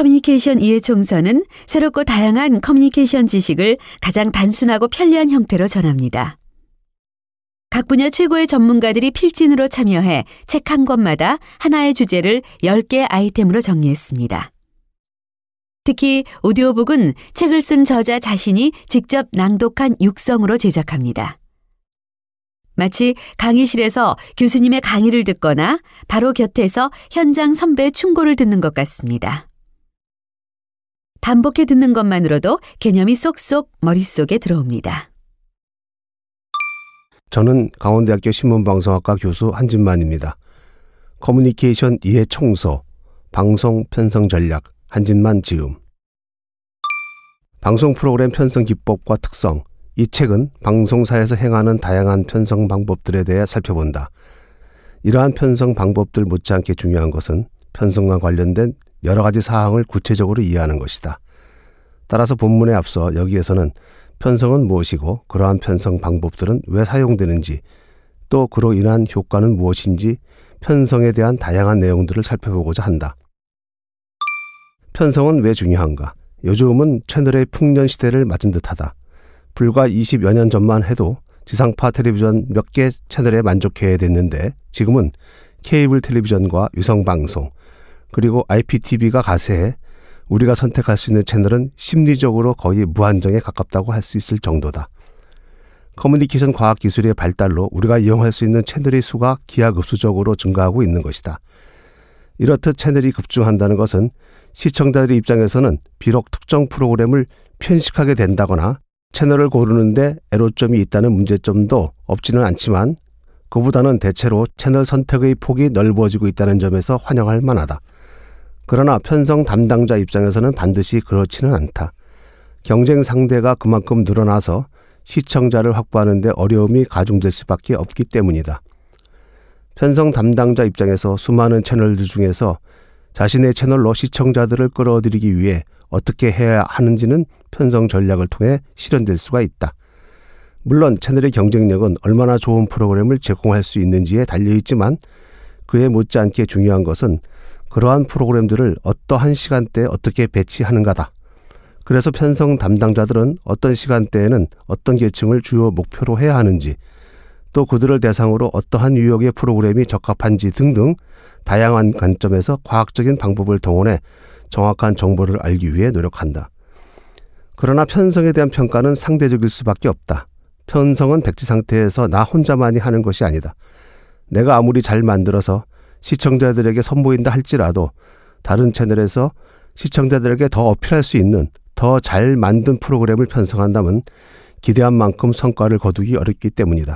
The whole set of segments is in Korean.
커뮤니케이션 이해총서는 새롭고 다양한 커뮤니케이션 지식을 가장 단순하고 편리한 형태로 전합니다. 각 분야 최고의 전문가들이 필진으로 참여해 책 한 권마다 하나의 주제를 10개 아이템으로 정리했습니다. 특히 오디오북은 책을 쓴 저자 자신이 직접 낭독한 육성으로 제작합니다. 마치 강의실에서 교수님의 강의를 듣거나 바로 곁에서 현장 선배의 충고를 듣는 것 같습니다. 반복해 듣는 것만으로도 개념이 쏙쏙 머릿속에 들어옵니다. 저는 강원대학교 신문방송학과 교수 한진만입니다. 커뮤니케이션 이해 총서, 방송 편성 전략, 한진만 지음. 방송 프로그램 편성 기법과 특성. 이 책은 방송사에서 행하는 다양한 편성 방법들에 대해 살펴본다. 이러한 편성 방법들 못지않게 중요한 것은 편성과 관련된 여러 가지 사항을 구체적으로 이해하는 것이다. 따라서 본문에 앞서 여기에서는 편성은 무엇이고 그러한 편성 방법들은 왜 사용되는지 또 그로 인한 효과는 무엇인지 편성에 대한 다양한 내용들을 살펴보고자 한다. 편성은 왜 중요한가? 요즘은 채널의 풍년 시대를 맞은 듯하다. 불과 20여 년 전만 해도 지상파 텔레비전 몇 개 채널에 만족해야 됐는데 지금은 케이블 텔레비전과 위성방송 그리고 IPTV가 가세해 우리가 선택할 수 있는 채널은 심리적으로 거의 무한정에 가깝다고 할 수 있을 정도다. 커뮤니케이션 과학기술의 발달로 우리가 이용할 수 있는 채널의 수가 기하급수적으로 증가하고 있는 것이다. 이렇듯 채널이 급증한다는 것은 시청자들의 입장에서는 비록 특정 프로그램을 편식하게 된다거나 채널을 고르는데 애로점이 있다는 문제점도 없지는 않지만 그보다는 대체로 채널 선택의 폭이 넓어지고 있다는 점에서 환영할 만하다. 그러나 편성 담당자 입장에서는 반드시 그렇지는 않다. 경쟁 상대가 그만큼 늘어나서 시청자를 확보하는 데 어려움이 가중될 수밖에 없기 때문이다. 편성 담당자 입장에서 수많은 채널들 중에서 자신의 채널로 시청자들을 끌어들이기 위해 어떻게 해야 하는지는 편성 전략을 통해 실현될 수가 있다. 물론 채널의 경쟁력은 얼마나 좋은 프로그램을 제공할 수 있는지에 달려있지만 그에 못지않게 중요한 것은 그러한 프로그램들을 어떠한 시간대에 어떻게 배치하는가다. 그래서 편성 담당자들은 어떤 시간대에는 어떤 계층을 주요 목표로 해야 하는지 또 그들을 대상으로 어떠한 유형의 프로그램이 적합한지 등등 다양한 관점에서 과학적인 방법을 동원해 정확한 정보를 알기 위해 노력한다. 그러나 편성에 대한 평가는 상대적일 수밖에 없다. 편성은 백지 상태에서 나 혼자만이 하는 것이 아니다. 내가 아무리 잘 만들어서 시청자들에게 선보인다 할지라도 다른 채널에서 시청자들에게 더 어필할 수 있는 더 잘 만든 프로그램을 편성한다면 기대한 만큼 성과를 거두기 어렵기 때문이다.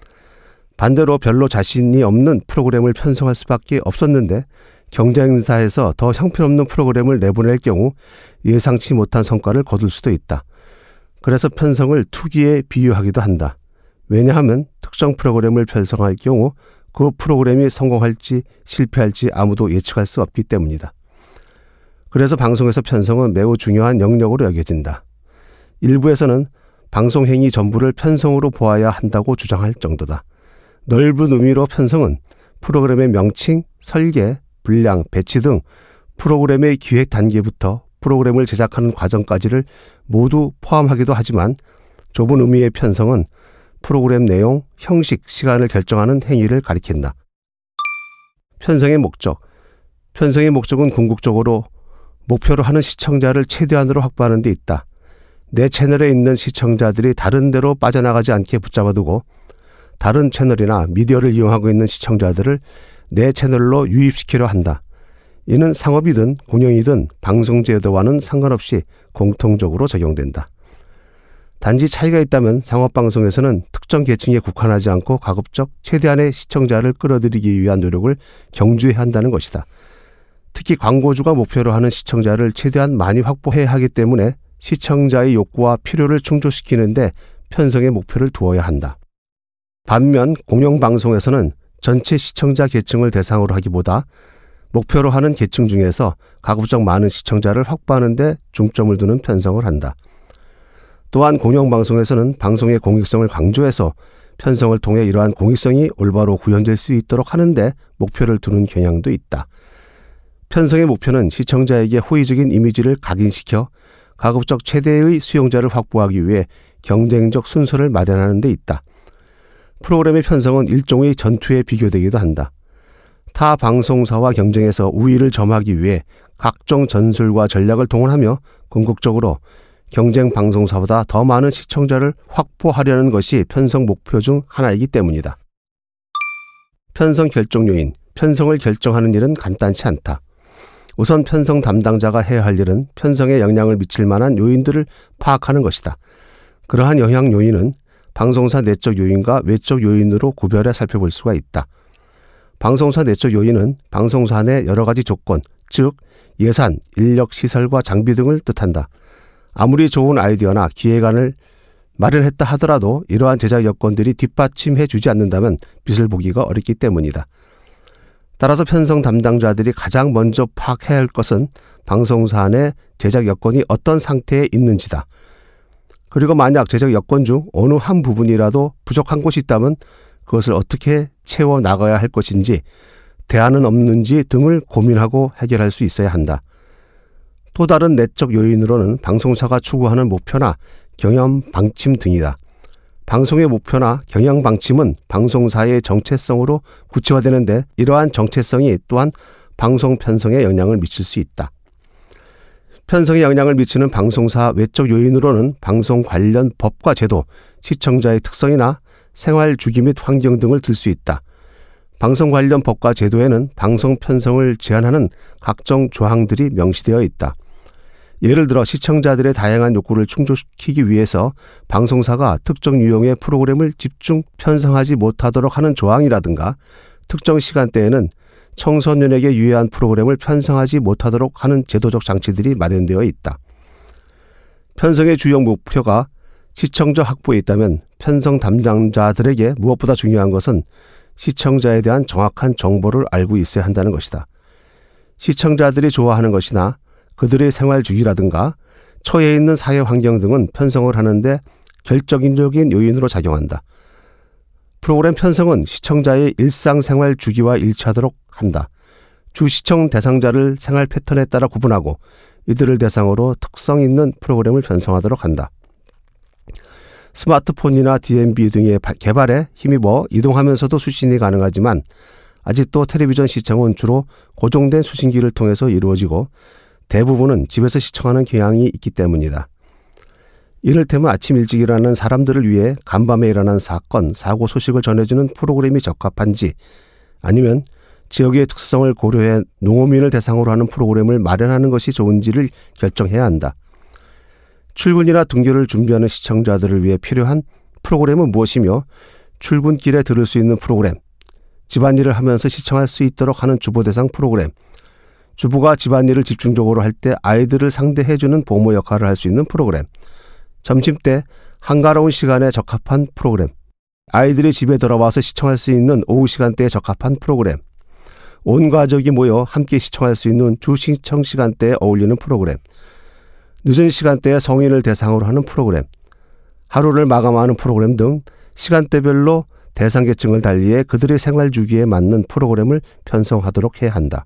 반대로 별로 자신이 없는 프로그램을 편성할 수밖에 없었는데 경쟁사에서 더 형편없는 프로그램을 내보낼 경우 예상치 못한 성과를 거둘 수도 있다. 그래서 편성을 투기에 비유하기도 한다. 왜냐하면 특정 프로그램을 편성할 경우 그 프로그램이 성공할지 실패할지 아무도 예측할 수 없기 때문이다. 그래서 방송에서 편성은 매우 중요한 영역으로 여겨진다. 일부에서는 방송 행위 전부를 편성으로 보아야 한다고 주장할 정도다. 넓은 의미로 편성은 프로그램의 명칭, 설계, 분량, 배치 등 프로그램의 기획 단계부터 프로그램을 제작하는 과정까지를 모두 포함하기도 하지만 좁은 의미의 편성은 프로그램 내용, 형식, 시간을 결정하는 행위를 가리킨다. 편성의 목적. 편성의 목적은 궁극적으로 목표로 하는 시청자를 최대한으로 확보하는 데 있다. 내 채널에 있는 시청자들이 다른 데로 빠져나가지 않게 붙잡아두고 다른 채널이나 미디어를 이용하고 있는 시청자들을 내 채널로 유입시키려 한다. 이는 상업이든 공영이든 방송제도와는 상관없이 공통적으로 적용된다. 단지 차이가 있다면 상업방송에서는 특정 계층에 국한하지 않고 가급적 최대한의 시청자를 끌어들이기 위한 노력을 경주해야 한다는 것이다. 특히 광고주가 목표로 하는 시청자를 최대한 많이 확보해야 하기 때문에 시청자의 욕구와 필요를 충족시키는데 편성의 목표를 두어야 한다. 반면 공영방송에서는 전체 시청자 계층을 대상으로 하기보다 목표로 하는 계층 중에서 가급적 많은 시청자를 확보하는 데 중점을 두는 편성을 한다. 또한 공영방송에서는 방송의 공익성을 강조해서 편성을 통해 이러한 공익성이 올바로 구현될 수 있도록 하는데 목표를 두는 경향도 있다. 편성의 목표는 시청자에게 호의적인 이미지를 각인시켜 가급적 최대의 수용자를 확보하기 위해 경쟁적 순서를 마련하는 데 있다. 프로그램의 편성은 일종의 전투에 비교되기도 한다. 타 방송사와 경쟁에서 우위를 점하기 위해 각종 전술과 전략을 동원하며 궁극적으로 경쟁 방송사보다 더 많은 시청자를 확보하려는 것이 편성 목표 중 하나이기 때문이다. 편성 결정 요인. 편성을 결정하는 일은 간단치 않다. 우선 편성 담당자가 해야 할 일은 편성에 영향을 미칠 만한 요인들을 파악하는 것이다. 그러한 영향 요인은 방송사 내적 요인과 외적 요인으로 구별해 살펴볼 수가 있다. 방송사 내적 요인은 방송사 내 여러 가지 조건, 즉 예산, 인력, 시설과 장비 등을 뜻한다. 아무리 좋은 아이디어나 기획안을 마련했다 하더라도 이러한 제작 여건들이 뒷받침해 주지 않는다면 빛을 보기가 어렵기 때문이다. 따라서 편성 담당자들이 가장 먼저 파악해야 할 것은 방송사 내 제작 여건이 어떤 상태에 있는지다. 그리고 만약 제작 여건 중 어느 한 부분이라도 부족한 곳이 있다면 그것을 어떻게 채워 나가야 할 것인지, 대안은 없는지 등을 고민하고 해결할 수 있어야 한다. 또 다른 내적 요인으로는 방송사가 추구하는 목표나 경영 방침 등이다. 방송의 목표나 경영 방침은 방송사의 정체성으로 구체화되는데 이러한 정체성이 또한 방송 편성에 영향을 미칠 수 있다. 편성에 영향을 미치는 방송사 외적 요인으로는 방송 관련 법과 제도, 시청자의 특성이나 생활 주기 및 환경 등을 들 수 있다. 방송 관련 법과 제도에는 방송 편성을 제한하는 각종 조항들이 명시되어 있다. 예를 들어 시청자들의 다양한 욕구를 충족시키기 위해서 방송사가 특정 유형의 프로그램을 집중 편성하지 못하도록 하는 조항이라든가, 특정 시간대에는 청소년에게 유해한 프로그램을 편성하지 못하도록 하는 제도적 장치들이 마련되어 있다. 편성의 주요 목표가 시청자 확보에 있다면 편성 담당자들에게 무엇보다 중요한 것은 시청자에 대한 정확한 정보를 알고 있어야 한다는 것이다. 시청자들이 좋아하는 것이나 그들의 생활 주기라든가 처해 있는 사회 환경 등은 편성을 하는데 결정적인 요인으로 작용한다. 프로그램 편성은 시청자의 일상생활 주기와 일치하도록 한다. 주 시청 대상자를 생활 패턴에 따라 구분하고 이들을 대상으로 특성 있는 프로그램을 편성하도록 한다. 스마트폰이나 DMB 등의 개발에 힘입어 이동하면서도 수신이 가능하지만 아직도 텔레비전 시청은 주로 고정된 수신기를 통해서 이루어지고 대부분은 집에서 시청하는 경향이 있기 때문이다. 이를테면 아침 일찍 일어나는 사람들을 위해 간밤에 일어난 사건, 사고 소식을 전해주는 프로그램이 적합한지, 아니면 지역의 특성을 고려해 농어민을 대상으로 하는 프로그램을 마련하는 것이 좋은지를 결정해야 한다. 출근이나 등교를 준비하는 시청자들을 위해 필요한 프로그램은 무엇이며 출근길에 들을 수 있는 프로그램, 집안일을 하면서 시청할 수 있도록 하는 주보 대상 프로그램, 주부가 집안일을 집중적으로 할 때 아이들을 상대해주는 보모 역할을 할 수 있는 프로그램, 점심때 한가로운 시간에 적합한 프로그램, 아이들이 집에 돌아와서 시청할 수 있는 오후 시간대에 적합한 프로그램, 온 가족이 모여 함께 시청할 수 있는 주시청 시간대에 어울리는 프로그램, 늦은 시간대에 성인을 대상으로 하는 프로그램, 하루를 마감하는 프로그램 등 시간대별로 대상계층을 달리해 그들의 생활 주기에 맞는 프로그램을 편성하도록 해야 한다.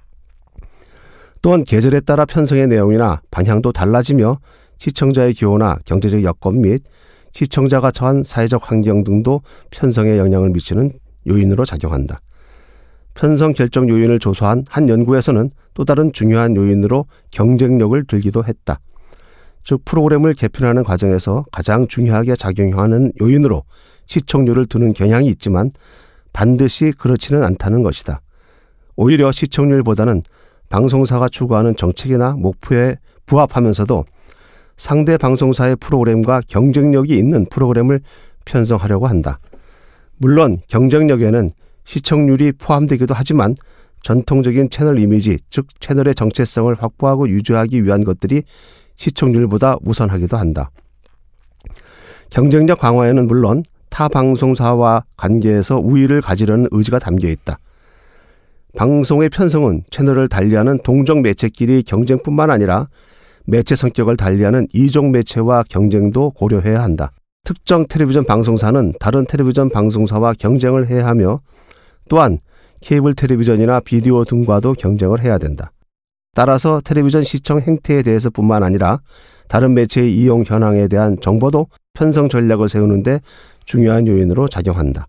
또한 계절에 따라 편성의 내용이나 방향도 달라지며 시청자의 기호나 경제적 여건 및 시청자가 처한 사회적 환경 등도 편성에 영향을 미치는 요인으로 작용한다. 편성 결정 요인을 조사한 한 연구에서는 또 다른 중요한 요인으로 경쟁력을 들기도 했다. 즉 프로그램을 개편하는 과정에서 가장 중요하게 작용하는 요인으로 시청률을 두는 경향이 있지만 반드시 그렇지는 않다는 것이다. 오히려 시청률보다는 방송사가 추구하는 정책이나 목표에 부합하면서도 상대 방송사의 프로그램과 경쟁력이 있는 프로그램을 편성하려고 한다. 물론 경쟁력에는 시청률이 포함되기도 하지만 전통적인 채널 이미지, 즉 채널의 정체성을 확보하고 유지하기 위한 것들이 시청률보다 우선하기도 한다. 경쟁력 강화에는 물론 타 방송사와 관계에서 우위를 가지려는 의지가 담겨 있다. 방송의 편성은 채널을 달리하는 동종 매체끼리 경쟁뿐만 아니라 매체 성격을 달리하는 이종 매체와 경쟁도 고려해야 한다. 특정 텔레비전 방송사는 다른 텔레비전 방송사와 경쟁을 해야 하며 또한 케이블 텔레비전이나 비디오 등과도 경쟁을 해야 된다. 따라서 텔레비전 시청 행태에 대해서뿐만 아니라 다른 매체의 이용 현황에 대한 정보도 편성 전략을 세우는 데 중요한 요인으로 작용한다.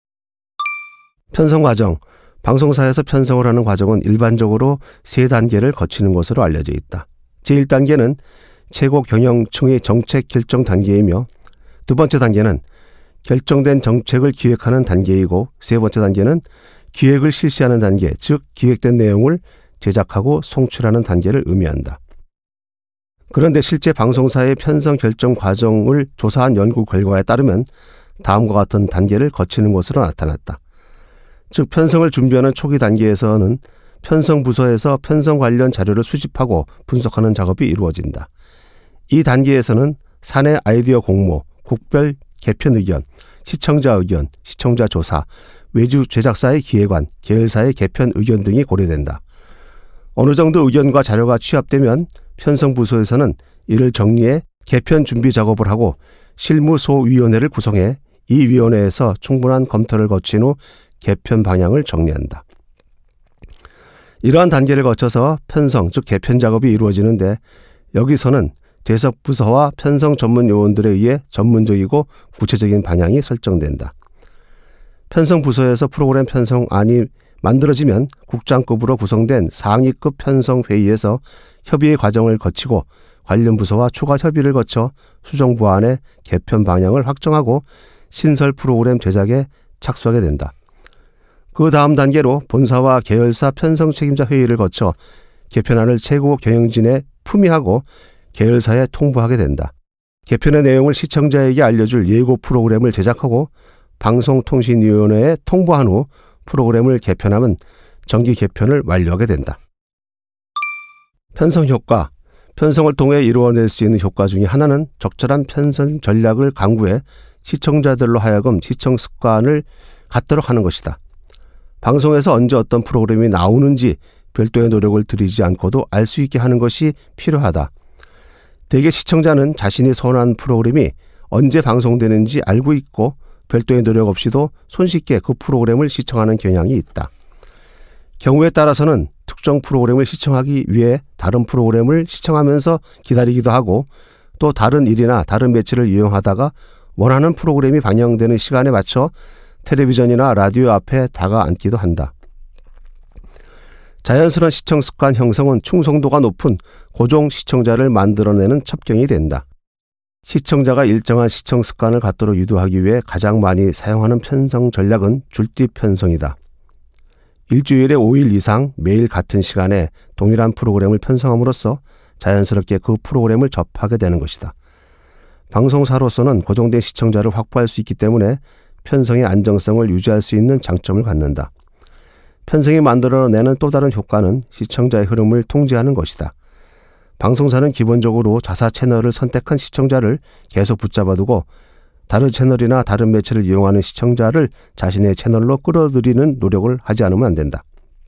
편성 과정. 방송사에서 편성을 하는 과정은 일반적으로 3단계를 거치는 것으로 알려져 있다. 제1단계는 최고 경영층의 정책 결정 단계이며, 두 번째 단계는 결정된 정책을 기획하는 단계이고, 세 번째 단계는 기획을 실시하는 단계, 즉 기획된 내용을 제작하고 송출하는 단계를 의미한다. 그런데 실제 방송사의 편성 결정 과정을 조사한 연구 결과에 따르면 다음과 같은 단계를 거치는 것으로 나타났다. 즉 편성을 준비하는 초기 단계에서는 편성 부서에서 편성 관련 자료를 수집하고 분석하는 작업이 이루어진다. 이 단계에서는 사내 아이디어 공모, 국별 개편 의견, 시청자 의견, 시청자 조사, 외주 제작사의 기획안, 계열사의 개편 의견 등이 고려된다. 어느 정도 의견과 자료가 취합되면 편성 부서에서는 이를 정리해 개편 준비 작업을 하고 실무소위원회를 구성해 이 위원회에서 충분한 검토를 거친 후 개편 방향을 정리한다. 이러한 단계를 거쳐서 편성, 즉 개편 작업이 이루어지는데, 여기서는 제작부서와 편성 전문 요원들에 의해 전문적이고 구체적인 방향이 설정된다. 편성 부서에서 프로그램 편성안이 만들어지면 국장급으로 구성된 상위급 편성 회의에서 협의의 과정을 거치고 관련 부서와 추가 협의를 거쳐 수정부안의 개편 방향을 확정하고 신설 프로그램 제작에 착수하게 된다. 그 다음 단계로 본사와 계열사 편성 책임자 회의를 거쳐 개편안을 최고 경영진에 품위하고 계열사에 통보하게 된다. 개편의 내용을 시청자에게 알려줄 예고 프로그램을 제작하고 방송통신위원회에 통보한 후 프로그램을 개편하면 정기 개편을 완료하게 된다. 편성 효과. 편성을 통해 이루어낼 수 있는 효과 중에 하나는 적절한 편성 전략을 강구해 시청자들로 하여금 시청 습관을 갖도록 하는 것이다. 방송에서 언제 어떤 프로그램이 나오는지 별도의 노력을 들이지 않고도 알 수 있게 하는 것이 필요하다. 대개 시청자는 자신이 선호한 프로그램이 언제 방송되는지 알고 있고 별도의 노력 없이도 손쉽게 그 프로그램을 시청하는 경향이 있다. 경우에 따라서는 특정 프로그램을 시청하기 위해 다른 프로그램을 시청하면서 기다리기도 하고, 또 다른 일이나 다른 매체를 이용하다가 원하는 프로그램이 방영되는 시간에 맞춰 텔레비전이나 라디오 앞에 다가앉기도 한다. 자연스러운 시청 습관 형성은 충성도가 높은 고정 시청자를 만들어내는 첩경이 된다. 시청자가 일정한 시청 습관을 갖도록 유도하기 위해 가장 많이 사용하는 편성 전략은 줄띠 편성이다. 일주일에 5일 이상 매일 같은 시간에 동일한 프로그램을 편성함으로써 자연스럽게 그 프로그램을 접하게 되는 것이다. 방송사로서는 고정된 시청자를 확보할 수 있기 때문에 편성의 안정성을 유지할 수 있는 장점을 갖는다. 편성이 만들어내는 또 다른 효과는 시청자의 흐름을 통제하는 것이다. 방송사는 기본적으로 자사 채널을 선택한 시청자를 계속 붙잡아두고 다른 채널이나 다른 매체를 이용하는 시청자를 자신의 채널로 끌어들이는 노력을 하지 않으면 안 된다.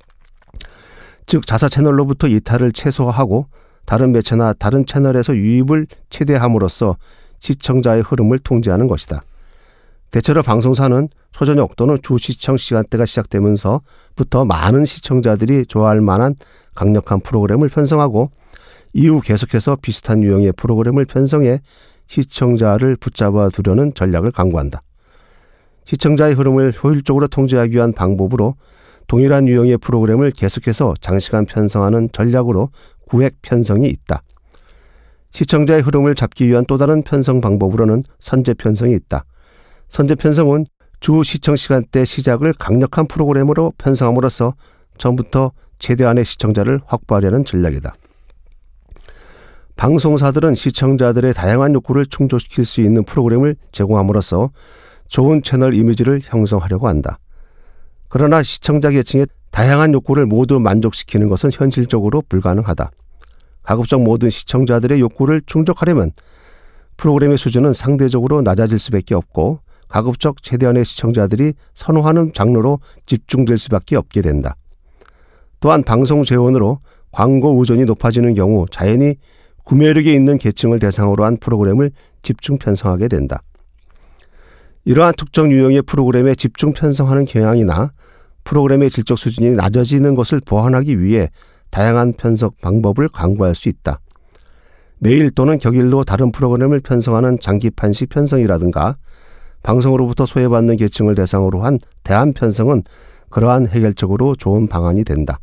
즉 자사 채널로부터 이탈을 최소화하고 다른 매체나 다른 채널에서 유입을 최대함으로써 시청자의 흐름을 통제하는 것이다. 대체로 방송사는 초저녁 또는 주 시청 시간대가 시작되면서부터 많은 시청자들이 좋아할 만한 강력한 프로그램을 편성하고 이후 계속해서 비슷한 유형의 프로그램을 편성해 시청자를 붙잡아 두려는 전략을 강구한다. 시청자의 흐름을 효율적으로 통제하기 위한 방법으로 동일한 유형의 프로그램을 계속해서 장시간 편성하는 전략으로 구획 편성이 있다. 시청자의 흐름을 잡기 위한 또 다른 편성 방법으로는 선제 편성이 있다. 선제 편성은 주 시청 시간대 시작을 강력한 프로그램으로 편성함으로써 전부터 최대한의 시청자를 확보하려는 전략이다. 방송사들은 시청자들의 다양한 욕구를 충족시킬 수 있는 프로그램을 제공함으로써 좋은 채널 이미지를 형성하려고 한다. 그러나 시청자 계층의 다양한 욕구를 모두 만족시키는 것은 현실적으로 불가능하다. 가급적 모든 시청자들의 욕구를 충족하려면 프로그램의 수준은 상대적으로 낮아질 수밖에 없고 가급적 최대한의 시청자들이 선호하는 장르로 집중될 수밖에 없게 된다. 또한 방송 재원으로 광고 의존이 높아지는 경우 자연히 구매력이 있는 계층을 대상으로 한 프로그램을 집중 편성하게 된다. 이러한 특정 유형의 프로그램에 집중 편성하는 경향이나 프로그램의 질적 수준이 낮아지는 것을 보완하기 위해 다양한 편성 방법을 강구할 수 있다. 매일 또는 격일로 다른 프로그램을 편성하는 장기판식 편성이라든가 방송으로부터 소외받는 계층을 대상으로 한 대안 편성은 그러한 해결적으로 좋은 방안이 된다.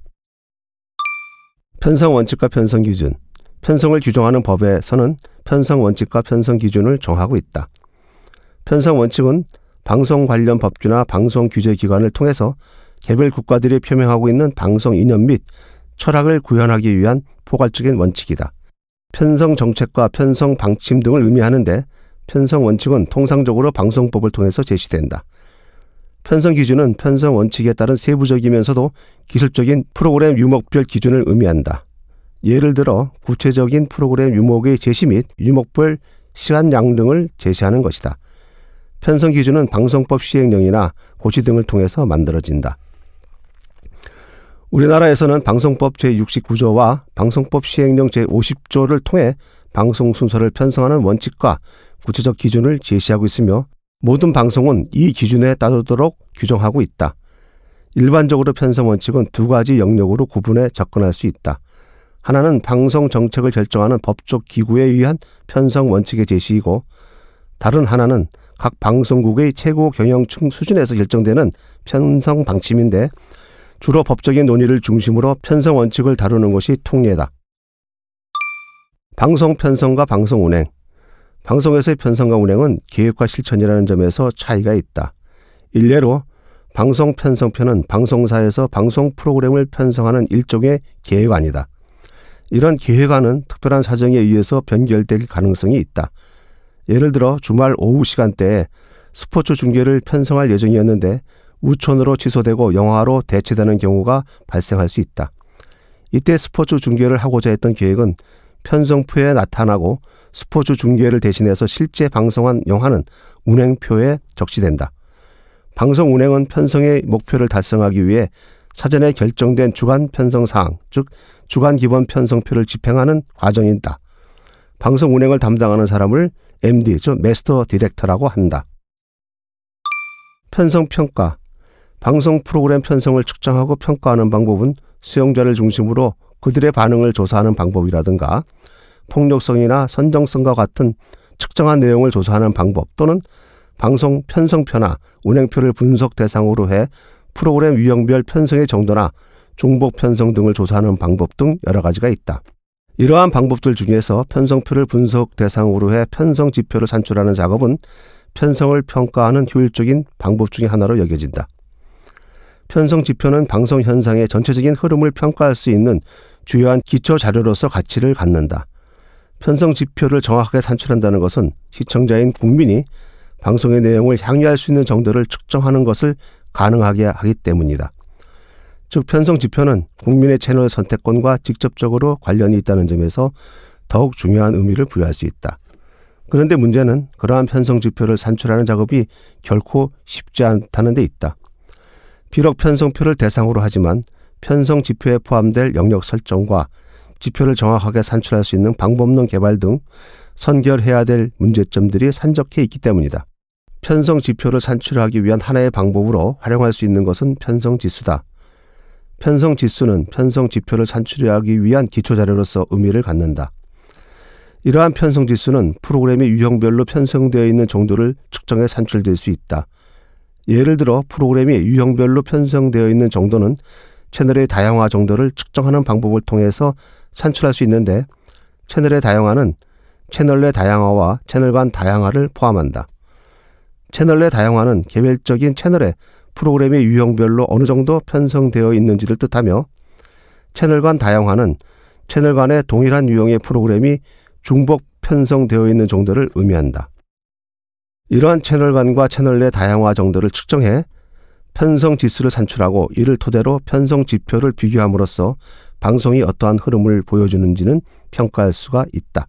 편성 원칙과 편성 기준. 편성을 규정하는 법에서는 편성 원칙과 편성 기준을 정하고 있다. 편성 원칙은 방송 관련 법규나 방송 규제 기관을 통해서 개별 국가들이 표명하고 있는 방송 이념 및 철학을 구현하기 위한 포괄적인 원칙이다. 편성 정책과 편성 방침 등을 의미하는데 편성 원칙은 통상적으로 방송법을 통해서 제시된다. 편성 기준은 편성 원칙에 따른 세부적이면서도 기술적인 프로그램 유목별 기준을 의미한다. 예를 들어 구체적인 프로그램 유목의 제시 및 유목별 시간량 등을 제시하는 것이다. 편성 기준은 방송법 시행령이나 고시 등을 통해서 만들어진다. 우리나라에서는 방송법 제69조와 방송법 시행령 제50조를 통해 방송 순서를 편성하는 원칙과 구체적 기준을 제시하고 있으며 모든 방송은 이 기준에 따르도록 규정하고 있다. 일반적으로 편성 원칙은 두 가지 영역으로 구분해 접근할 수 있다. 하나는 방송 정책을 결정하는 법적 기구에 의한 편성 원칙의 제시이고 다른 하나는 각 방송국의 최고 경영층 수준에서 결정되는 편성 방침인데 주로 법적인 논의를 중심으로 편성 원칙을 다루는 것이 통례다. 방송 편성과 방송 운행. 방송에서의 편성과 운행은 계획과 실천이라는 점에서 차이가 있다. 일례로 방송 편성편은 방송사에서 방송 프로그램을 편성하는 일종의 계획안이다. 이런 계획안은 특별한 사정에 의해서 변결될 가능성이 있다. 예를 들어 주말 오후 시간대에 스포츠 중계를 편성할 예정이었는데 우천으로 취소되고 영화로 대체되는 경우가 발생할 수 있다. 이때 스포츠 중계를 하고자 했던 계획은 편성표에 나타나고 스포츠 중계를 대신해서 실제 방송한 영화는 운행표에 적시된다. 방송 운행은 편성의 목표를 달성하기 위해 사전에 결정된 주간 편성 사항, 즉 주간 기본 편성표를 집행하는 과정이다. 방송 운행을 담당하는 사람을 MD, 즉 마스터 디렉터라고 한다. 편성 평가. 방송 프로그램 편성을 측정하고 평가하는 방법은 수용자를 중심으로 그들의 반응을 조사하는 방법이라든가 폭력성이나 선정성과 같은 측정한 내용을 조사하는 방법 또는 방송 편성표나 운행표를 분석 대상으로 해 프로그램 유형별 편성의 정도나 중복 편성 등을 조사하는 방법 등 여러 가지가 있다. 이러한 방법들 중에서 편성표를 분석 대상으로 해 편성 지표를 산출하는 작업은 편성을 평가하는 효율적인 방법 중에 하나로 여겨진다. 편성 지표는 방송 현상의 전체적인 흐름을 평가할 수 있는 주요한 기초 자료로서 가치를 갖는다. 편성 지표를 정확하게 산출한다는 것은 시청자인 국민이 방송의 내용을 향유할 수 있는 정도를 측정하는 것을 가능하게 하기 때문이다. 즉 편성 지표는 국민의 채널 선택권과 직접적으로 관련이 있다는 점에서 더욱 중요한 의미를 부여할 수 있다. 그런데 문제는 그러한 편성 지표를 산출하는 작업이 결코 쉽지 않다는 데 있다. 비록 편성표를 대상으로 하지만 편성 지표에 포함될 영역 설정과 지표를 정확하게 산출할 수 있는 방법론 개발 등 선결해야 될 문제점들이 산적해 있기 때문이다. 편성 지표를 산출하기 위한 하나의 방법으로 활용할 수 있는 것은 편성 지수다. 편성 지수는 편성 지표를 산출하기 위한 기초자료로서 의미를 갖는다. 이러한 편성 지수는 프로그램의 유형별로 편성되어 있는 정도를 측정해 산출될 수 있다. 예를 들어 프로그램이 유형별로 편성되어 있는 정도는 채널의 다양화 정도를 측정하는 방법을 통해서 산출할 수 있는데 채널의 다양화는 채널 내 다양화와 채널 간 다양화를 포함한다. 채널 내 다양화는 개별적인 채널에 프로그램의 유형별로 어느 정도 편성되어 있는지를 뜻하며 채널 간 다양화는 채널 간의 동일한 유형의 프로그램이 중복 편성되어 있는 정도를 의미한다. 이러한 채널 간과 채널 내 다양화 정도를 측정해 편성 지수를 산출하고 이를 토대로 편성 지표를 비교함으로써 방송이 어떠한 흐름을 보여주는지는 평가할 수가 있다.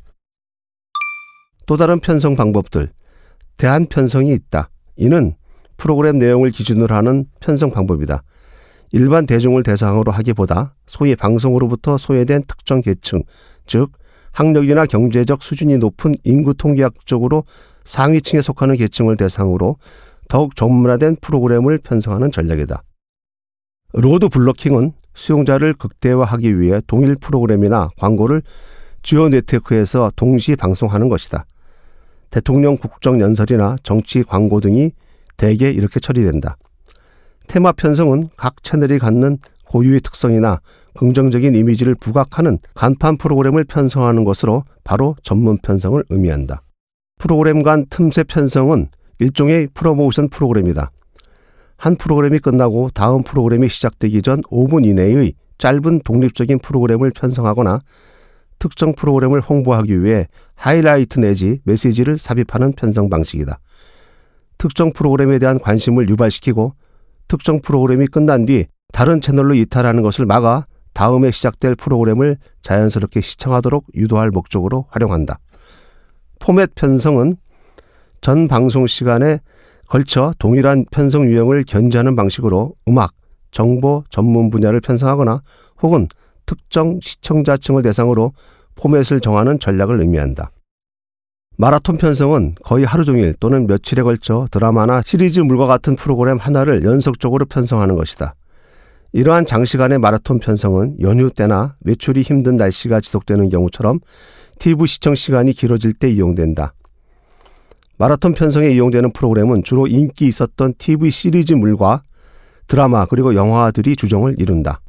또 다른 편성 방법들, 대안 편성이 있다. 이는 프로그램 내용을 기준으로 하는 편성 방법이다. 일반 대중을 대상으로 하기보다 소위 방송으로부터 소외된 특정 계층, 즉 학력이나 경제적 수준이 높은 인구 통계학적으로 상위층에 속하는 계층을 대상으로 더욱 전문화된 프로그램을 편성하는 전략이다. 로드 블로킹은 수용자를 극대화하기 위해 동일 프로그램이나 광고를 주요 네트워크에서 동시 방송하는 것이다. 대통령 국정연설이나 정치 광고 등이 대개 이렇게 처리된다. 테마 편성은 각 채널이 갖는 고유의 특성이나 긍정적인 이미지를 부각하는 간판 프로그램을 편성하는 것으로 바로 전문 편성을 의미한다. 프로그램 간 틈새 편성은 일종의 프로모션 프로그램이다. 한 프로그램이 끝나고 다음 프로그램이 시작되기 전 5분 이내의 짧은 독립적인 프로그램을 편성하거나 특정 프로그램을 홍보하기 위해 하이라이트 내지 메시지를 삽입하는 편성 방식이다. 특정 프로그램에 대한 관심을 유발시키고 특정 프로그램이 끝난 뒤 다른 채널로 이탈하는 것을 막아 다음에 시작될 프로그램을 자연스럽게 시청하도록 유도할 목적으로 활용한다. 포맷 편성은 전 방송 시간에 걸쳐 동일한 편성 유형을 견지하는 방식으로 음악, 정보 전문 분야를 편성하거나 혹은 특정 시청자층을 대상으로 포맷을 정하는 전략을 의미한다. 마라톤 편성은 거의 하루 종일 또는 며칠에 걸쳐 드라마나 시리즈물과 같은 프로그램 하나를 연속적으로 편성하는 것이다. 이러한 장시간의 마라톤 편성은 연휴 때나 외출이 힘든 날씨가 지속되는 경우처럼 TV 시청 시간이 길어질 때 이용된다. 마라톤 편성에 이용되는 프로그램은 주로 인기 있었던 TV 시리즈물과 드라마 그리고 영화들이 주종을 이룬다.